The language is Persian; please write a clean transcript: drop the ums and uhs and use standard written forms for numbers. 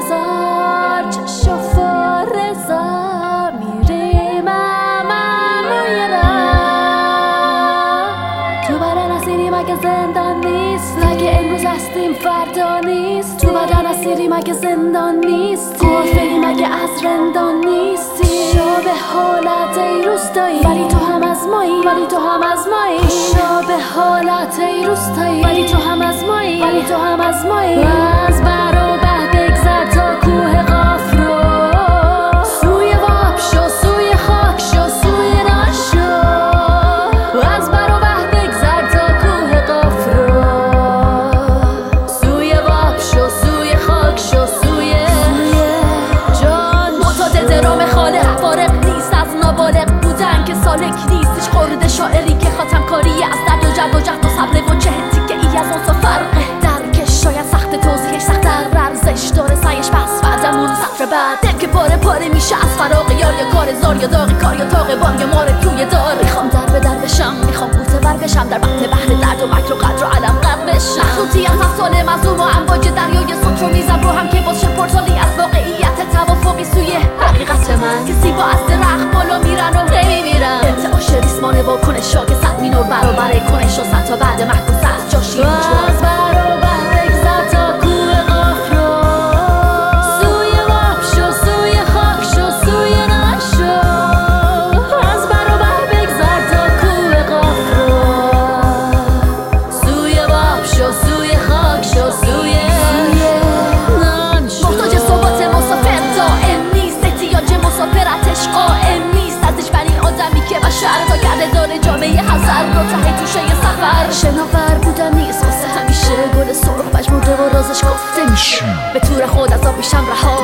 بگذار چشم فرزا میریم ممنوی را تو بدن اسیری مگه زندان نیست اگه امروز هستیم فردا نیست تو بدن اسیری مگه زندان نیست قافلی مگه از رندان نیستی شابه حالت ای روستایی ولی تو هم از مایی ولی تو هم از مایی شابه حالت ای روستایی ولی تو هم از مایی ولی تو هم از مایی از برو به بگذر تا کوه قاف رو سوی واب شو سوی خاک شو سوی نشو از برو به بگذر تا کوه قاف رو سوی واب شو سوی خاک شو سوی جان معتاد درام خالق فارق نیست از نابالغ بودن که سالک نیست هیچ خورده شاعری که خاتم کاری از درد و جد و جهد و صبر و چه تیکه ای از اون فرقه درکش شاید سخت توضیحش سخت در ارزش داره سعیش پس بعدمون سطر بعد دل که پاره پاره میشه از فراق یار یا کار زار یا داغ کار یا تاق بام یا مار توی دار میخوام در به در بشم میخوام بوته ور بشم در بطن بحر درد و مکر و قدر و علم قد بشم مخلوطی از افسانه مظلوم و امواج دریای سطر و میزم رو هم که باشه پرتالی از واقعیت توافقی سوی حقیقت من کسی با از درخت بالا میرن و نمیمیرن ارتعاش ریسمان با کنشا که صد مینور برابر کنش و صد تا بعد محکوسه از جاشی از برابر بگذر تا کوه قاف رو سوی واب شو سوی خاک شو سوی نشو از برابر بگذر تا کوه قاف رو سوی واب شو سوی خاک شو سوی نشو محتاج صحبت مسافر دائم نیست احتیاج مسافرتش قائم نیست ازش بر این آدمی که بشر تا کرده داره جامعه حذر رو ته توشه سفر شناور بودن نیست واسه همیشه گل سرخ پژمرده و رازش گفته میشه به طور خود از آب میشم رها